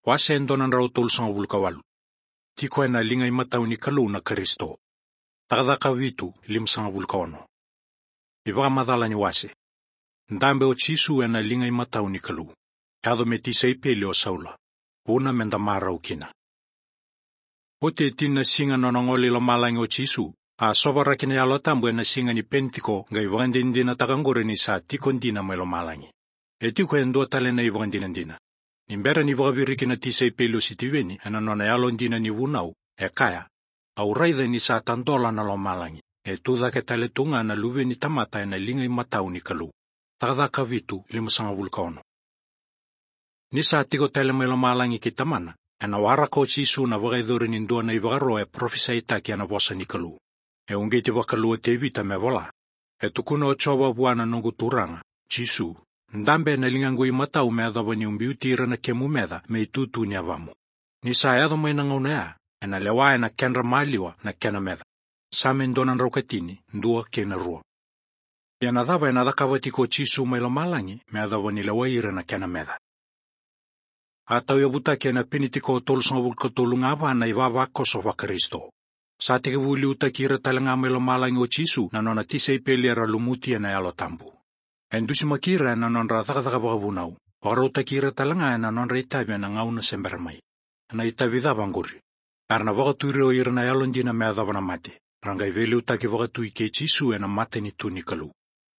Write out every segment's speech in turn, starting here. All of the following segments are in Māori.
Wase endonan rautol sang bulkawalu. Tiko ena lingai matau ni kalu na Kristo. Takadaka vitu lim sang bulkaono. Ibaga madala ni wase. Ndambe o chisu ena lingai matau ni kalu. Yado metisa ipele o saula. Una menda mara ukina. Ote tina singa nonangoli lo malangi o chisu. A sobara kina yalo tambu ena singa ni pentiko ngai vagandindina takangore ni sa tikondina melo malangi. Etiko endo talena i vagandinandina. Nimbera ni vagaviri kina tisa ipele o sitiveni ena nona yalo ndina ni vunau. Kaya. Au raida ni sa tandola na lo malangi. Tuda ke taletunga na luve ni tamata ena lingai matau ni kalu. Takadaka vitu limusanga vulkaono. Nisa tiko tele melo malangi ki tamana. Ena warako chisu na vagaidori nindua na ivagaro profesa itaki ana vosa ni kalu. Ungeti wakalu te vita me vola. Tukuna o choba buana nungu turanga. Chisu. Ndambe na lingangu i matau me adava ni umbiutira na kemu meda me itutu ni avamu. Nisa eado mai na ngaunea. Ena lewa ena kenra maliwa na kena meda. Same ndonan raukatini, ndua kena rua. Yana dava ena dakawati ko chisu mailo malangi, me adava ni lewa ira na kena meda. Atau yabutaki ena penitiko tolsanga vulkatolunga ava na ivava koso wa Kristo. Sa teke vuli utakira talanga mailo malangi o chisu na nona tisa ipeli era lumuti ena yalo tambu. Endusi makira ena nonra dakadaka wakavunau. Wakara utakira talanga ena nonra itavi ena ngauna semberamai. Ena itavi davanguri. Arna wakaturi o ira na yalo ndina me adava na mate. Rangai vele utaki wakatui ke chisu ena mate ni tuni kalu.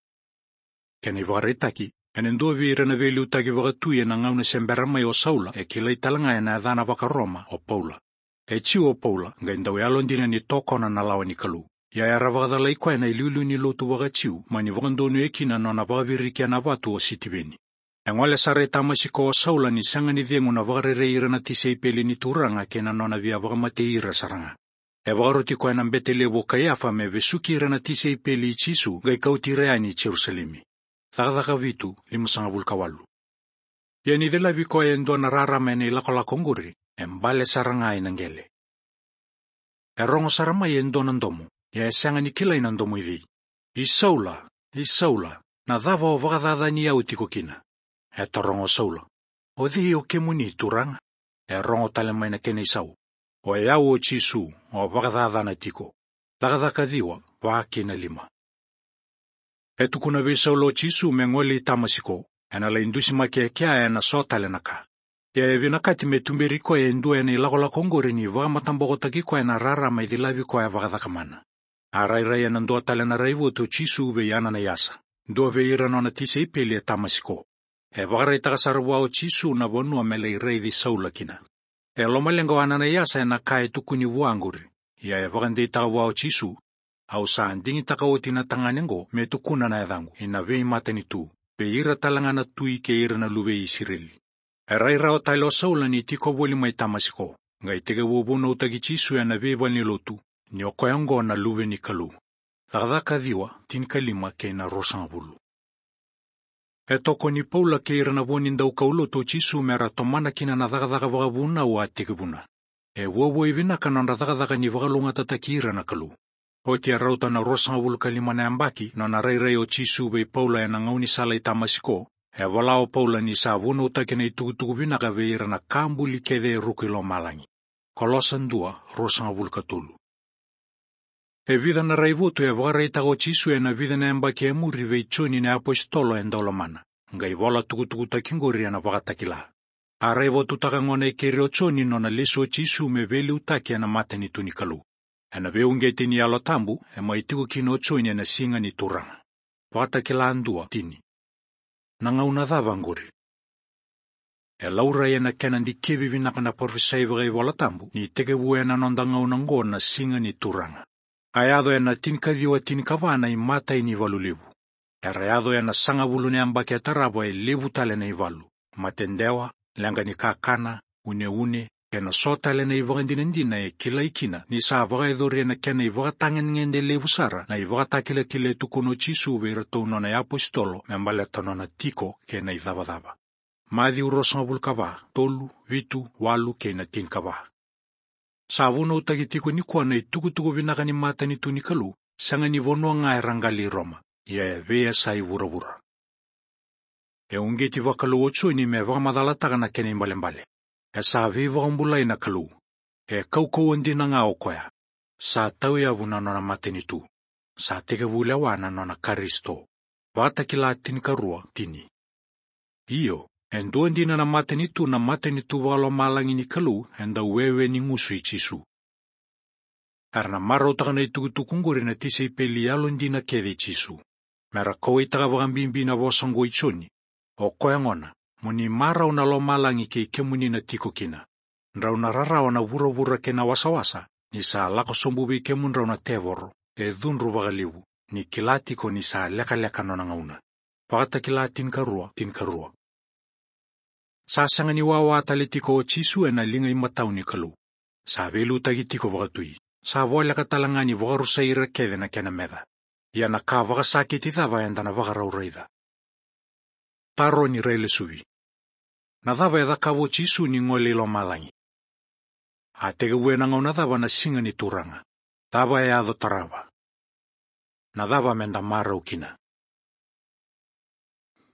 Kena wakara itaki. Enendua vira na vele utaki wakatui ena ngauna semberamai o saula kila italanga ena adana wakaroma o Paula. Chiu o Paula ngai ndau yalo ndina ni tokona na lawa ni kalu. Ya era wakadala ikwa ena iliulu ni lotu wakachiu mani wakandonu ekina nona wakavirikia na watu o sitiveni. Engwale sare tamasiko o saula ni sanga ni viengu na wakarere ira na tise ipeli ni turanga kena nona via wakamate ira saranga. Wakaruti kwa ena mbetele wakayafa me vesuki ira na tise ipeli chisu gai kautireani Jerusalemi. Takadaka vitu limusanga vulkawalu. Yani dela viko endo na rarama ena ilakola konguri, mbale saranga inangele. Rongo sarama endo nandomu, sanga ni kila inandomu ivi. Isaula, na dava o wakadada ni au tiko kina. Rongo saula. O dihi o kemuni turanga. Rongo talema ina kene isau. O yau o chisu, o wakadada na tiko. Takadaka diwa, wakina lima. Tukuna visaula o chisu mengoli tamasiko. Ena la indusi makia ena sotale naka. Vinakati metumberiko endu ena ilakola kongori ni wakamatambogotaki kwa ena rara maidilavi kwa wakadakamana. Arairai ena ndua tale na raivu to chisu uve yana na yasa. Ndua ve ira nona tise ipeli tamasiko. Wakarai takasarwa o chisu na vonua mele irei di saula kina. Lomalengo ana na yasa ena kae tukuni wanguri. Wakande itakawa o chisu. Au saan dingi takawoti na tanganengo me tukuna na edhangu. Ina vei matani tu. Ira talanga na tui ke ira na luve Israeli. Raira o tailo saula ni tiko woli mai tamasiko. Ngai tege wubuno utagi chisu ya na veva ni lotu. Ni okoyango na luve ni kalu. Takadaka diwa tinkalima ke na rosangabulu. Toko ni Paula ke ira na woninda ukaulo to chisu mera tomana kina na dakadaka wakabuna wa tekebuna. Wowo ivinaka na dakadaka ni wakalunga tataki ira na kalu. Oti rauta na rosangabulu kalima na ambaki na rairai o chisu be Paula na ngauni sala itamasiko. Walao Paula ni sa vuno utakina itukutuku vinaka veira na kambuli kede rukilo malangi. Kolosan 2, rosangabulu katulu. Vida na raivutu wakareita o chisu na vida na ambaki muri veichoni na apostolo endolomana. Ngai vola tukutuku takingori na wakatakila. Araivotu takangona ikeri o choni nona leso chisu me veli utaki na matani tunikalu. Ena veungeti ni alotambu, maitiku kino choni na singa ni turanga. Wakatakila andua tini. Nangauna dhavanguri. Laura yana kenandi kevi vinaka na porfisai vagai walatambu, ni tekevu ena nondangauna ngona singa ni turanga. Ayado ena tinkadhiwa tinkavana imata ini valulevu. Erayado ena sangavulu ni ambaki atarabo levu tale na ivalu. Matendewa, langani kakana, une, ena sotale na ivagandinandina kila ikina, ni saa vagaidhori ena kena ivagatangen ngende levu sara, na ivagatakila kile tukuno chisu virato nona apostolo, membaleta nona tiko kena idhavadhava. Madhi urosangabulu kava, tolu, vitu, walu kena tinkava. Savuno utagitiko ni kuana itukutuku vinaka ni mata ni tunikalu, sanga ni vono nga rangali Roma, vea sai vura. Ungeti wakalu ocho ni me vakamadalataga na kene mbalimbali. sa viva ombulai na kalu, kaukou andina nga okoya, sa tau ya vuna nona matenitu, sa teke vulewana nona Karisto, vata kilatin karua tini. Iyo, endo andina na matenitu walo malangi ni kalu, enda wewe ni ngusu ichisu. Arna maro takana itukutukunguri na tise ipeli alo ndina kede ichisu. Mera kowe takavagambimbi na vosango ichoni, okoya ngona, muni mara unalo malangi ke kemuni na tiko kina. Nrau na rarawa na vura ke na wasawasa, ni sa lako sombubi kemun rau na tevoro, dhunru vagalivu, ni kilatiko ni sa leka nona ngauna. Pakata kilatin karua. Sasanga ni wawa talitiko o chisu na linga imatau ni kalu. Sa velu tagitiko vagatui. Sa vola katalangani vagarusa ira kede na kena meda. Yana ka vagasakiti thava yandana vagarauraida. Paro ni reile suvi. Nadhava edha kavo chisu ni ngole ilo malangi. Atega uena ngau nadhava na singa ni turanga. Thava e adho tarava. Nadhava menda mara ukina.